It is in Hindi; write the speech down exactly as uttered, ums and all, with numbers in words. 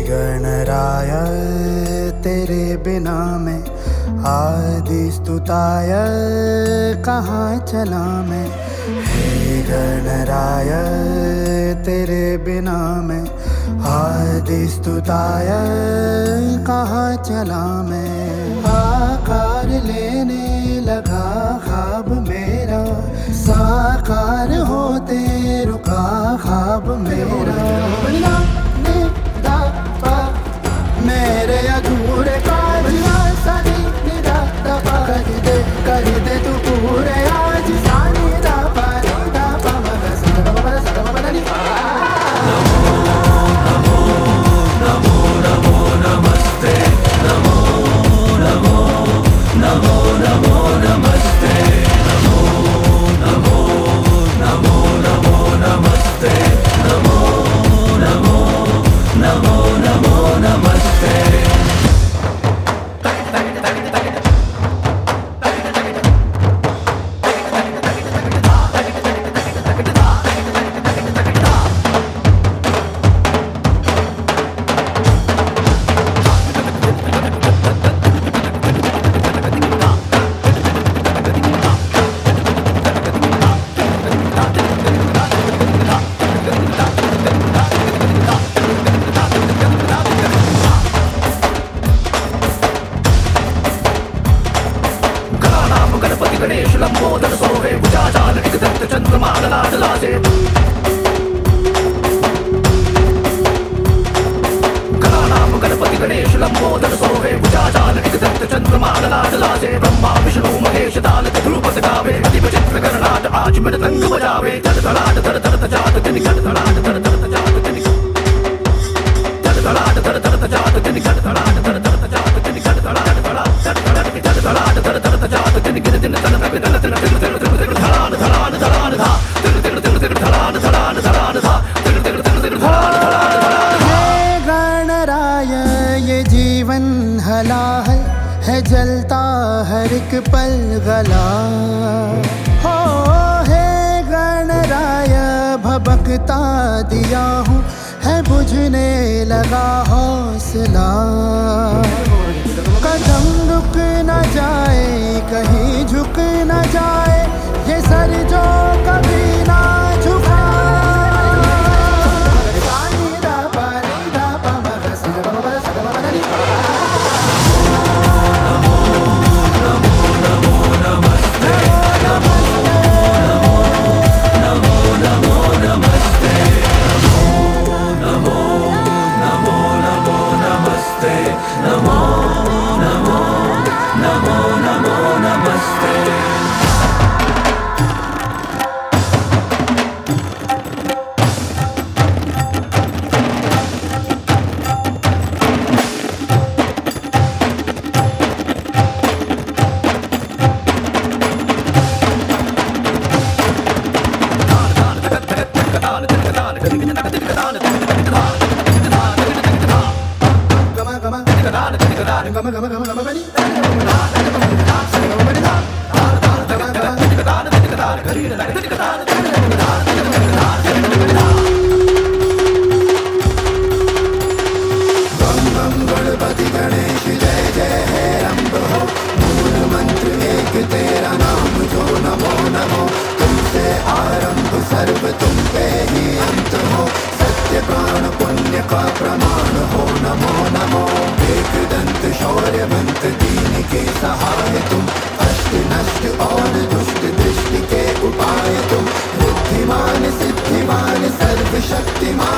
गणराय तेरे बिना मैं आदि स्तुताय कहाँ चला मैं। हे गणराय तेरे बिना मैं आदि स्तुताय कहाँ चला मैं। आकार लेने लगा ख्वाब मेरा, साकार होते रुका ख्वाब मेरा। मेरे अधूरे काज सानी निदा दा कर दे कर दे तू पूरे आज। सानी दा पा दा पा मगा सा दा पा सा दा पा नी। नमो नमो नमो नमस्ते, नमो नमो नमो नमो नमस्ते, नमो नमो नमो नमो नमस्ते, नमो नमो नमो नमो नमस्ते। गणेश लंबोदर सोहे भुजाचाल निगदत्त चंद्रमा लाडला से। गणानाम गणपति गणेश लंबोदर सोहे भुजाचाल निगदत्त चंद्रमा लाडला से। ब्रह्मा विष्णु महेश ताल ध्रुव गावे, अति विचित्र गणनाट आज मृदंग बजावे। जड़ धड़ाट धड़ धड़ जात जनि जड़ धड़ाट धड़ धड़ जात जनि जड़ धड़ाट धड़ धड़ जात जनि जड़ धड़ाट धड़ धड़ जात जनि जड़ धड़ाट धड़ा जड़ धड़ाट जड़ धड़ाट धड़ धड़ जात जनि गिर दिन तन तन तन तन तन तन धड़ान धड़ान धड़ान धा तिल तिल तिल तिल धड़ान धड़ान धड़ान धा तिल तिल तिल तिल धड़ान धड़ान धड़ान धा। हे गणराय ये जीवन हलाहल है, जलता हर एक पल गला हो। हे गणराय भबकता दिया हूँ है बुझने लगा हौसला। कदम रुक न जाए कहीं झुक न जाए ये सर जो कभी ना झुका। गणपति गणेश जय जय है रंभ हो, मूल मंत्र एक तेरा नाम जो नमो नमो। तुमसे आरंभ सर्व तुम पे ही अंत हो, सत्य प्राण पुण्य का प्रमाण हो नमो नमो। एक दंत शौर्यवंत दीन के सहाय तुम, अष्ट नष्ट और दुष्ट दृष्टि के उपाय तुम। बुद्धिमान सिद्धिमान सर्वशक्तिमान